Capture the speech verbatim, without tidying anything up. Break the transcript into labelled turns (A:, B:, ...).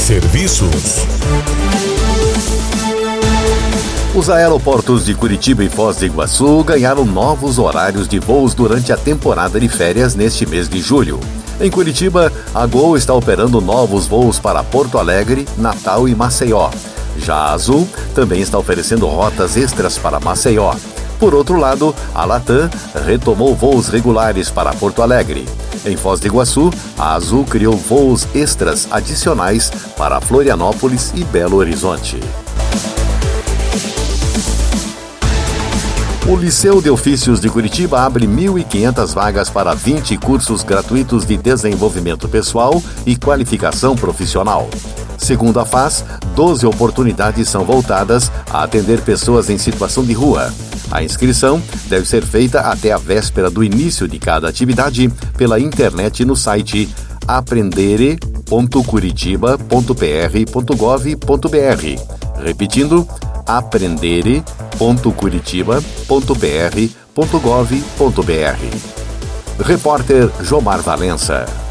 A: Serviços.
B: Os aeroportos de Curitiba e Foz do Iguaçu ganharam novos horários de voos durante a temporada de férias neste mês de julho. Em Curitiba, a Gol está operando novos voos para Porto Alegre, Natal e Maceió. Já a Azul também está oferecendo rotas extras para Maceió. Por outro lado, a Latam retomou voos regulares para Porto Alegre. Em Foz do Iguaçu, a Azul criou voos extras adicionais para Florianópolis e Belo Horizonte. O Liceu de Ofícios de Curitiba abre mil e quinhentas vagas para vinte cursos gratuitos de desenvolvimento pessoal e qualificação profissional. Segundo a F A S, doze oportunidades são voltadas a atender pessoas em situação de rua. A inscrição deve ser feita até a véspera do início de cada atividade pela internet no site aprendere ponto curitiba ponto p r ponto gov ponto b r. Repetindo, aprendere ponto curitiba ponto p r ponto gov ponto b r. Repórter Jomar Valença.